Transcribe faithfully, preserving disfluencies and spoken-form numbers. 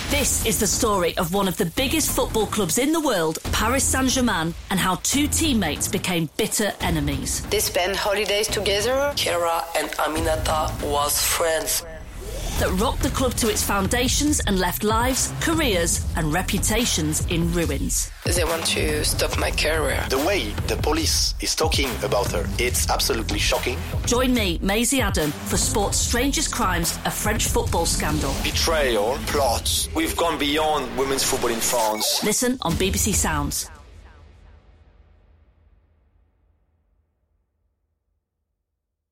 This is the story of one of the biggest football clubs in the world, Paris Saint-Germain, and how two teammates became bitter enemies. They spent holidays together. Kera and Aminata was friends. That rocked the club to its foundations and left lives, careers and reputations in ruins. They want to stop my career. The way the police is talking about her, it's absolutely shocking. Join me, Maisie Adam, for Sport's Strangest Crimes, a French football scandal. Betrayal, plots. We've gone beyond women's football in France. Listen on B B C Sounds.